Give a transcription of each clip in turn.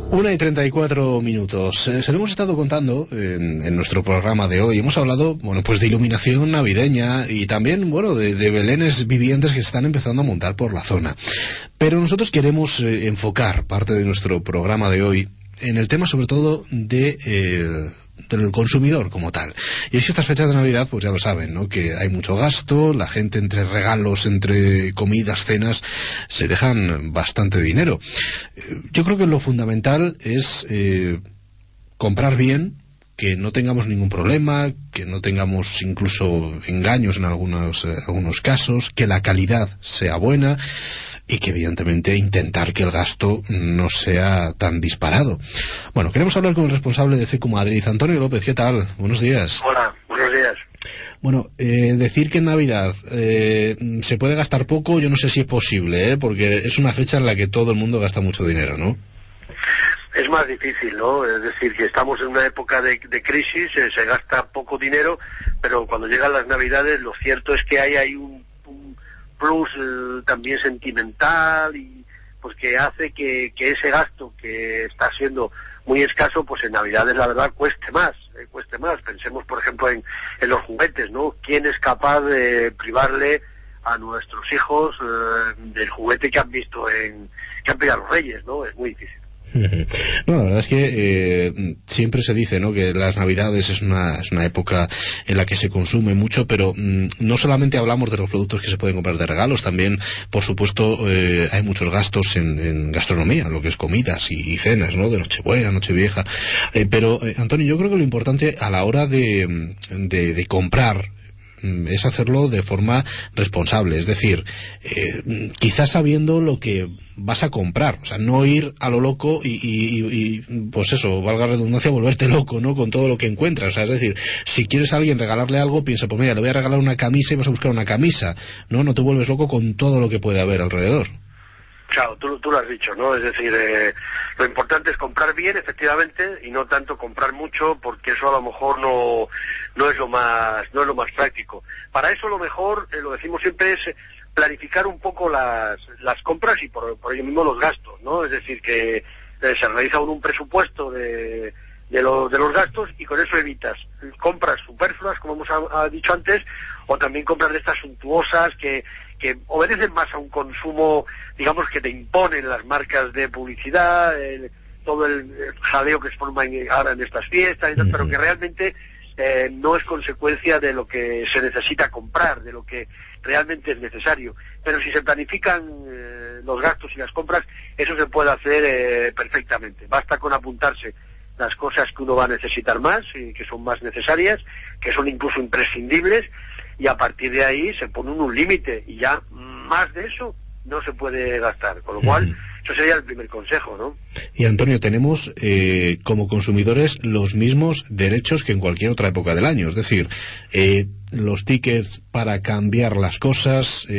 1:34. Se lo hemos estado contando en nuestro programa de hoy. Hemos hablado, bueno, pues de iluminación navideña y también, bueno, de belenes vivientes que se están empezando a montar por la zona. Pero nosotros queremos enfocar parte de nuestro programa de hoy en el tema sobre todo del consumidor como tal. Y es que estas fechas de Navidad, pues ya lo saben, ¿no? Que hay mucho gasto, la gente entre regalos, entre comidas, cenas, se dejan bastante dinero. Yo creo que lo fundamental es comprar bien, que no tengamos ningún problema, que no tengamos incluso engaños en algunos casos, que la calidad sea buena y que evidentemente intentar que el gasto no sea tan disparado. Bueno, queremos hablar con el responsable de CECU Madrid, Antonio López. ¿Qué tal? Buenos días. Hola, buenos días. Bueno, decir que en Navidad se puede gastar poco, yo no sé si es posible, porque es una fecha en la que todo el mundo gasta mucho dinero, ¿no? Es más difícil, ¿no? Es decir, que estamos en una época de crisis, se gasta poco dinero, pero cuando llegan las Navidades lo cierto es que hay un plus también sentimental y pues que hace que ese gasto que está siendo muy escaso, pues en Navidades la verdad cueste más. Pensemos por ejemplo en los juguetes, ¿no? ¿Quién es capaz de privarle a nuestros hijos del juguete que han visto que han pedido los Reyes, ¿no? Es muy difícil. No, la verdad es que siempre se dice, ¿no?, que las Navidades es una época en la que se consume mucho, pero no solamente hablamos de los productos que se pueden comprar de regalos, también, por supuesto, hay muchos gastos en gastronomía, lo que es comidas y cenas, ¿no?, de Nochebuena, Nochevieja. Pero, Antonio, yo creo que lo importante a la hora de comprar es hacerlo de forma responsable, es decir, quizás sabiendo lo que vas a comprar, o sea, no ir a lo loco y pues eso, valga la redundancia, volverte loco, ¿no?, con todo lo que encuentras. O sea, es decir, si quieres a alguien regalarle algo, piensa, pues mira, le voy a regalar una camisa y vas a buscar una camisa, no te vuelves loco con todo lo que puede haber alrededor. Claro, tú lo has dicho, ¿no? Es decir, lo importante es comprar bien, efectivamente, y no tanto comprar mucho, porque eso a lo mejor no es lo más práctico. Para eso lo mejor, lo decimos siempre, es planificar un poco las compras y por ello mismo los gastos, ¿no? Es decir, que se realiza un presupuesto de los gastos y con eso evitas compras superfluas, como hemos dicho antes, o también compras de estas suntuosas que obedecen más a un consumo, digamos, que te imponen las marcas de publicidad, todo el jaleo que se forma ahora en estas fiestas, pero que realmente no es consecuencia de lo que se necesita comprar, de lo que realmente es necesario. Pero si se planifican los gastos y las compras, eso se puede hacer perfectamente. Basta con apuntarse las cosas que uno va a necesitar más y que son más necesarias, que son incluso imprescindibles, y a partir de ahí se pone un límite y ya más de eso no se puede gastar, con lo cual eso sería el primer consejo, ¿no? Y Antonio, tenemos como consumidores los mismos derechos que en cualquier otra época del año, es decir, los tickets para cambiar las cosas,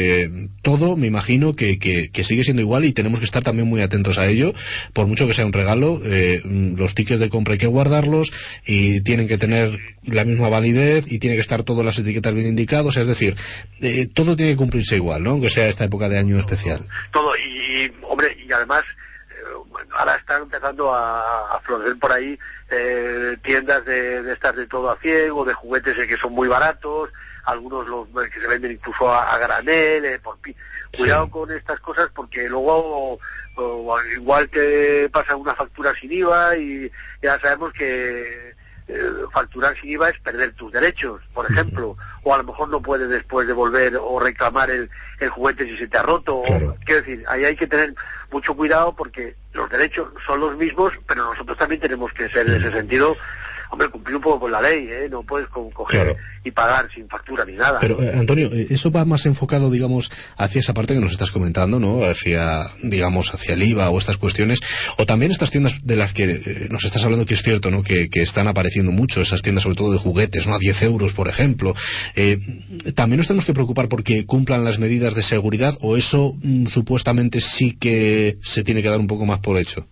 todo me imagino que sigue siendo igual y tenemos que estar también muy atentos a ello, por mucho que sea un regalo, los tickets de compra hay que guardarlos y tienen que tener la misma validez y tiene que estar todas las etiquetas bien indicadas, o sea, es decir, todo tiene que cumplirse igual, ¿no?, aunque sea esta época de año especial. Todo, y hombre, y además ahora están empezando a florecer por ahí tiendas de estas de todo a ciego, de juguetes que son muy baratos, algunos los que se venden incluso a granel, cuidado con estas cosas, porque luego igual te pasa una factura sin IVA y ya sabemos que facturar sin IVA es perder tus derechos, por ejemplo, o a lo mejor no puedes después devolver o reclamar el juguete si se te ha roto. Claro. Quiero decir, ahí hay que tener mucho cuidado porque los derechos son los mismos, pero nosotros también tenemos que ser en ese sentido, hombre, cumplir un poco con la ley, no puedes coger y pagar sin factura ni nada. Pero, Antonio, eso va más enfocado, digamos, hacia esa parte que nos estás comentando, ¿no?, hacia el IVA o estas cuestiones, o también estas tiendas de las que nos estás hablando, que es cierto, ¿no?, que están apareciendo mucho, esas tiendas sobre todo de juguetes, ¿no?, a 10 euros, por ejemplo. ¿También nos tenemos que preocupar porque cumplan las medidas de seguridad, o eso supuestamente sí que se tiene que dar un poco más por hecho?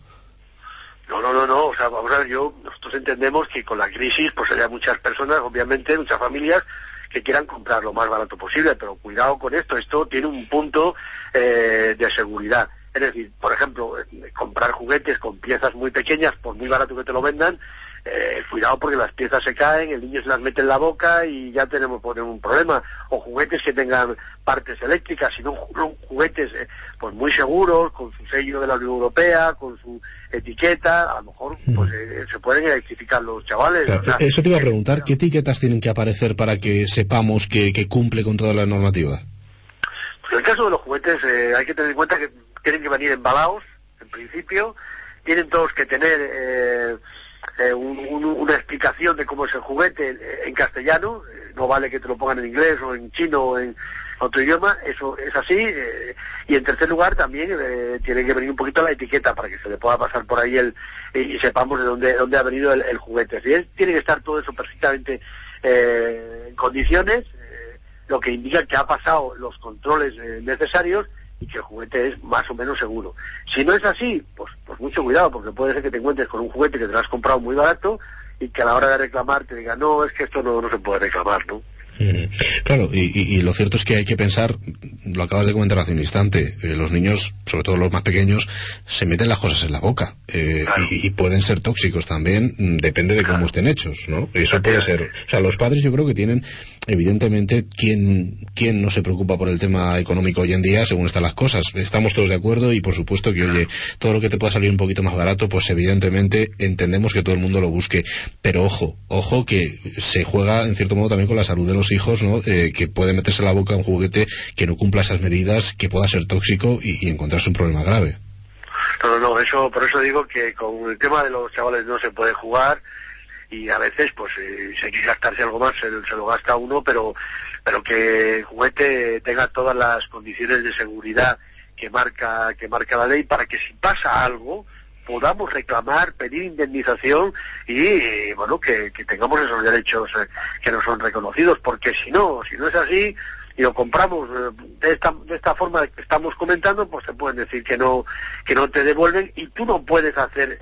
No, o sea, vamos a ver, nosotros entendemos que con la crisis pues haya muchas personas, obviamente, muchas familias que quieran comprar lo más barato posible, pero cuidado con esto tiene un punto de seguridad. Es decir, por ejemplo, comprar juguetes con piezas muy pequeñas, por muy barato que te lo vendan, cuidado porque las piezas se caen, el niño se las mete en la boca y ya tenemos un problema. O juguetes que tengan partes eléctricas, sino juguetes pues muy seguros, con su sello de la Unión Europea, con su etiqueta, a lo mejor pues se pueden electrificar los chavales. Claro, o sea, eso te iba a preguntar, ¿qué etiquetas tienen que aparecer para que sepamos que cumple con toda la normativa? Pues en el caso de los juguetes hay que tener en cuenta que tienen que venir embalados, en principio, tienen todos que tener una explicación de cómo es el juguete en castellano, no vale que te lo pongan en inglés o en chino o en otro idioma, eso es así, y en tercer lugar también tiene que venir un poquito la etiqueta para que se le pueda pasar por ahí y sepamos de dónde ha venido el juguete. Así tiene que estar todo eso perfectamente en condiciones, lo que indica que ha pasado los controles necesarios y que el juguete es más o menos seguro. Si no es así, pues mucho cuidado, porque puede ser que te encuentres con un juguete que te lo has comprado muy barato y que a la hora de reclamar te diga, no, es que esto no se puede reclamar, ¿no? Claro, y lo cierto es que hay que pensar, lo acabas de comentar hace un instante, los niños, sobre todo los más pequeños, se meten las cosas en la boca, claro. y pueden ser tóxicos también, depende de cómo estén hechos, ¿no? Eso puede ser, o sea, los padres yo creo que tienen, evidentemente, ¿quién no se preocupa por el tema económico hoy en día, según están las cosas? Estamos todos de acuerdo y por supuesto que, oye, todo lo que te pueda salir un poquito más barato, pues evidentemente entendemos que todo el mundo lo busque, pero ojo que se juega en cierto modo también con la salud de los hijos, ¿no? Que puede meterse en la boca un juguete que no cumpla esas medidas, que pueda ser tóxico y encontrarse un problema grave. No, eso, por eso digo que con el tema de los chavales no se puede jugar, y a veces pues si hay que gastarse algo más se lo gasta uno, pero que el juguete tenga todas las condiciones de seguridad que marca la ley, para que si pasa algo podamos reclamar, pedir indemnización y bueno, que tengamos esos derechos que nos son reconocidos, porque si no es así y lo compramos de esta forma que estamos comentando, pues te pueden decir que no te devuelven, y tú no puedes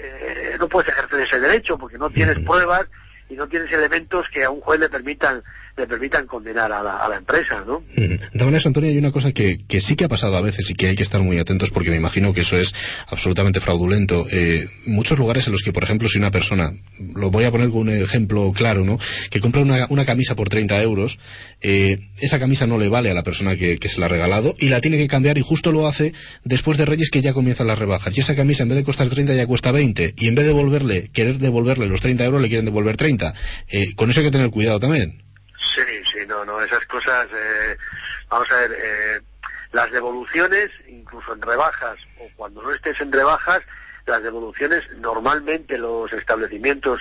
ejercer ese derecho porque no tienes pruebas y no tienes elementos que a un juez le permitan condenar a la empresa, ¿no? De todas maneras, Antonio, hay una cosa que sí que ha pasado a veces y que hay que estar muy atentos, porque me imagino que eso es absolutamente fraudulento. Muchos lugares en los que, por ejemplo, si una persona, lo voy a poner con un ejemplo claro, ¿no?, que compra una camisa por 30 euros, esa camisa no le vale a la persona que se la ha regalado y la tiene que cambiar, y justo lo hace después de Reyes, que ya comienzan las rebajas, y esa camisa en vez de costar 30 ya cuesta 20, y en vez de querer devolverle los 30 euros le quieren devolver 30. Con eso hay que tener cuidado también. Sí, no, esas cosas, vamos a ver, las devoluciones, incluso en rebajas, o cuando no estés en rebajas, las devoluciones, normalmente los establecimientos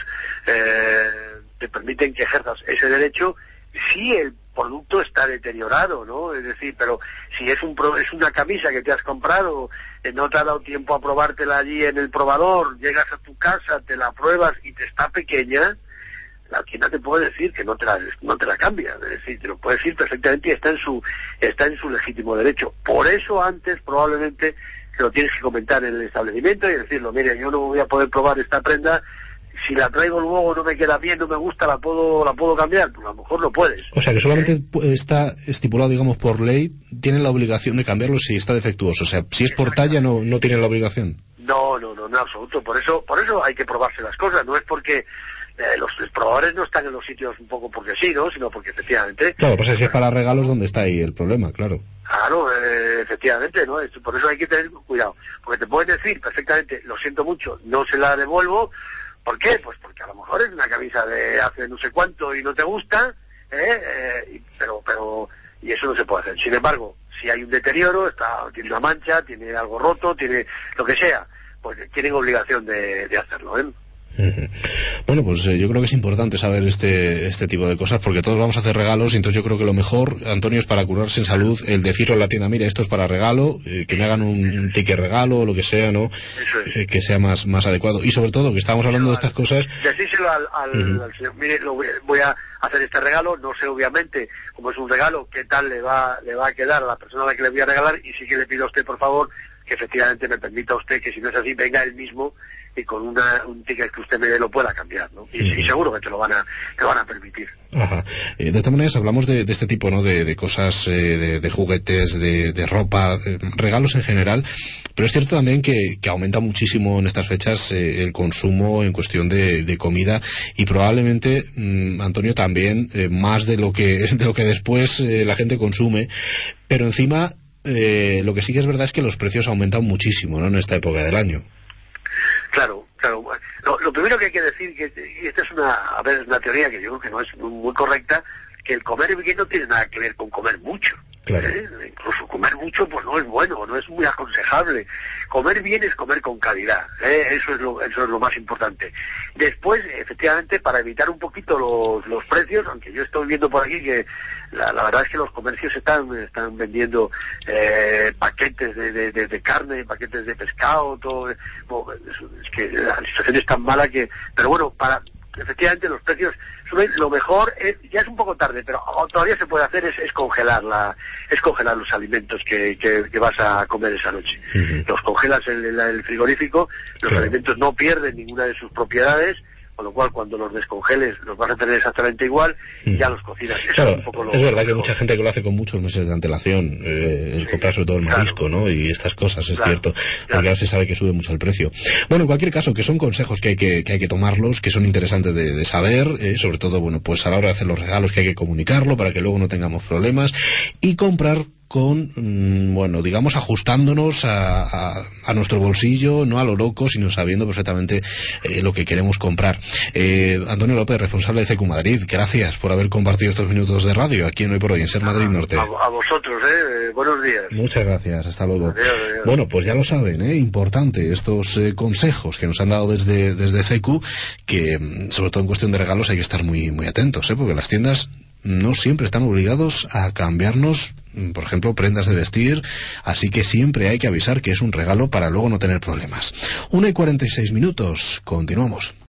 te permiten que ejerzas ese derecho si el producto está deteriorado, ¿no? Es decir, pero si es una camisa que te has comprado, no te ha dado tiempo a probártela allí en el probador, llegas a tu casa, te la pruebas y te está pequeña, la tienda te puede decir que no te la cambia, es decir, te lo puede decir perfectamente y está en su legítimo derecho. Por eso antes probablemente que lo tienes que comentar en el establecimiento y decirlo, mire, yo no voy a poder probar esta prenda, si la traigo luego no me queda bien, no me gusta, la puedo cambiar, pues a lo mejor no puedes. O sea que solamente está estipulado, digamos, por ley, tienen la obligación de cambiarlo si está defectuoso. O sea, si es por talla no tienen la obligación. No, en absoluto. Por eso hay que probarse las cosas. No es porque los probadores no están en los sitios un poco porque sí, ¿no? Sino porque efectivamente... Claro, pues si es para regalos, ¿dónde está ahí el problema? Claro. Claro, efectivamente, ¿no? Por eso hay que tener cuidado. Porque te pueden decir perfectamente, lo siento mucho, no se la devuelvo. ¿Por qué? Pues porque a lo mejor es una camisa de hace no sé cuánto y no te gusta, pero y eso no se puede hacer. Sin embargo, si hay un deterioro, tiene una mancha, tiene algo roto, tiene lo que sea, pues tienen obligación de hacerlo, ¿eh? Bueno, pues yo creo que es importante saber este tipo de cosas, porque todos vamos a hacer regalos, y entonces yo creo que lo mejor, Antonio, es para curarse en salud el decirlo en la tienda, mira, esto es para regalo, que me hagan un ticket regalo o lo que sea, ¿no? Que sea más adecuado, y sobre todo que estamos hablando de estas cosas. Decírselo al señor, mire, voy a hacer este regalo, no sé obviamente como es un regalo qué tal le va a quedar a la persona a la que le voy a regalar, y sí que le pido a usted por favor que efectivamente me permita a usted que, si no es así, venga él mismo y con un ticket que usted me dé lo pueda cambiar, ¿no? Y seguro que te lo van a permitir. Ajá. De todas maneras, hablamos de este tipo, ¿no? De cosas, de juguetes, de ropa, regalos en general, pero es cierto también que aumenta muchísimo en estas fechas el consumo en cuestión de comida, y probablemente, Antonio, también más de lo que después la gente consume, pero encima lo que sí que es verdad es que los precios aumentan muchísimo, ¿no? En esta época del año. Claro. Lo primero que hay que decir, y esta es una teoría que yo creo que no es muy correcta, que el comer bien no tiene nada que ver con comer mucho. Claro. Incluso comer mucho pues no es bueno, no es muy aconsejable. Comer bien es comer con calidad, eso es lo más importante. Después, efectivamente, para evitar un poquito los precios, aunque yo estoy viendo por aquí que la verdad es que los comercios están vendiendo paquetes de carne, paquetes de pescado, todo. Es que la situación es tan mala que, pero bueno, efectivamente los precios suben. Lo mejor ya es un poco tarde, pero todavía se puede hacer, es congelar los alimentos que vas a comer esa noche. Los congelas en el frigorífico, los alimentos no pierden ninguna de sus propiedades, con lo cual cuando los descongeles los vas a tener exactamente igual y ya los cocinas. Eso claro, es un poco es verdad que hay mucha gente que lo hace con muchos meses de antelación, comprar sobre todo el marisco, ¿no? Y estas cosas, es cierto, porque ahora se sabe que sube mucho el precio. Bueno, en cualquier caso, que son consejos que hay que tomarlos, que son interesantes de saber, sobre todo, bueno, pues a la hora de hacer los regalos, que hay que comunicarlo para que luego no tengamos problemas, y comprar con, bueno, digamos, ajustándonos a nuestro bolsillo, no a lo loco, sino sabiendo perfectamente lo que queremos comprar. Antonio López, responsable de CECU Madrid, gracias por haber compartido estos minutos de radio aquí en Hoy por Hoy, en Ser Madrid Norte. A vosotros, buenos días. Muchas gracias, hasta luego. Adiós. Bueno, pues ya lo saben, importante estos consejos que nos han dado desde CECU, que sobre todo en cuestión de regalos hay que estar muy, muy atentos, porque las tiendas no siempre están obligados a cambiarnos, por ejemplo, prendas de vestir, así que siempre hay que avisar que es un regalo para luego no tener problemas. 1:46, continuamos.